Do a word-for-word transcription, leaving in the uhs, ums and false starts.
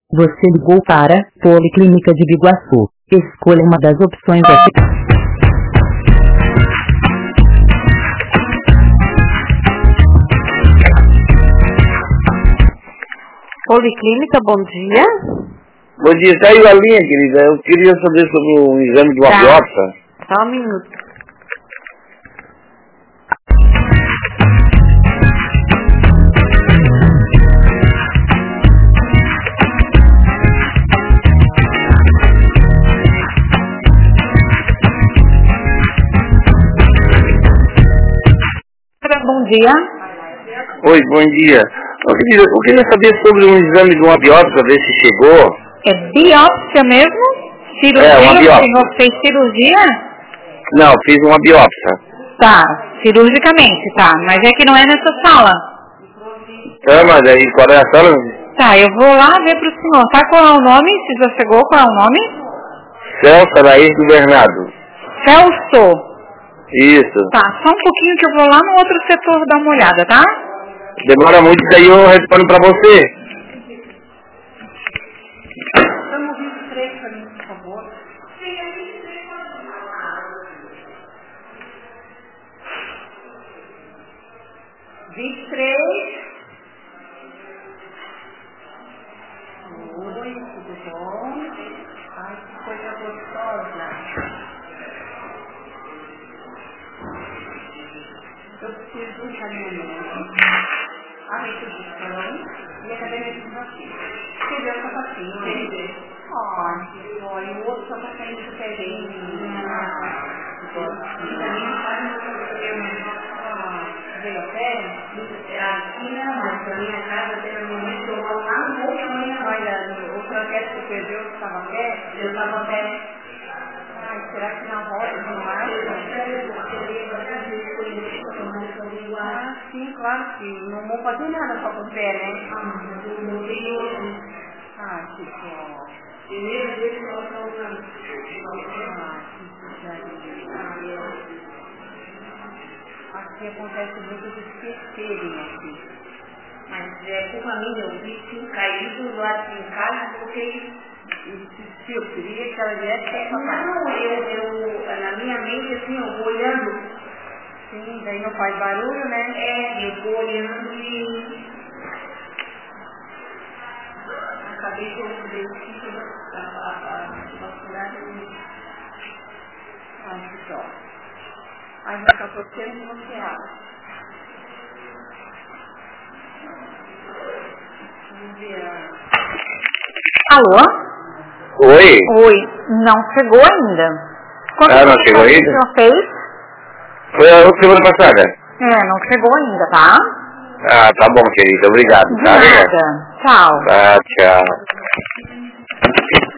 Você ligou para Policlínica de Biguaçu. Escolha uma das opções a seguir. Policlínica, bom dia. Bom dia, caiu a linha, querida. Eu queria saber sobre o exame de uma Tá. biópsia. Só um minuto. Bom dia. Oi, bom dia. Ô, querida, eu queria saber sobre um exame de uma biópsia, ver se chegou. É biópsia mesmo? Cirurgia? É, uma biópsia. O senhor fez cirurgia? Não, fiz uma biópsia. Tá, cirurgicamente, tá. Mas é que não é nessa sala. Tá, mas aí qual é a sala? Tá, eu vou lá ver pro senhor. Tá, qual é o nome? Se já chegou, qual é o nome? Celso Araís do Bernardo. Celso. Isso. Tá, só um pouquinho que eu vou lá no outro setor dar uma olhada, tá? Demora muito, daí eu respondo pra você. Chama o vinte e três pra mim, por favor. vinte e três. Oi, tudo bom? Ai, que coisa gostosa. Eu preciso de um encaminhamento. A requisição e a cadeira de vacina. Entendeu essa vacina? Entendi. Ó, olha, o outro só tá saindo diferente. Veio a pé? Aqui não, mas pra minha casa tem a minha mãe que eu vou lá no outro amanhã. Olha, o croquete que perdeu que estava a pé, eu estava a pé. Ai, será que na roda não acha? Ah, sim, claro que não vou fazer nada só com o pé, né? Ah, mas eu não tenho... Ah, que bom. Primeiro dia que nós estamos usando. Ah, que judiaria. Aqui acontece muito de esquecerem aqui. Mas é culpa minha, eu vi que caído lá de casa e coloquei... Se eu queria que ela viesse para papai. Não, eu, eu, na minha mente, assim, eu vou olhando. Sim, daí não faz barulho, né? É, eu vou olhando e... Acabei de ouvir o que a vascular e... Ai, que dó. Ai, já está torcendo bloqueado. Vamos ver. Alô? Oi? Oi, não chegou ainda. Quanto Ah, não tempo chegou o ainda? senhor fez? Foi a outra semana passada. É, não chegou ainda, tá? Ah, tá bom, querida. Obrigado. De Tá, né? nada. Tchau. Tá, tchau.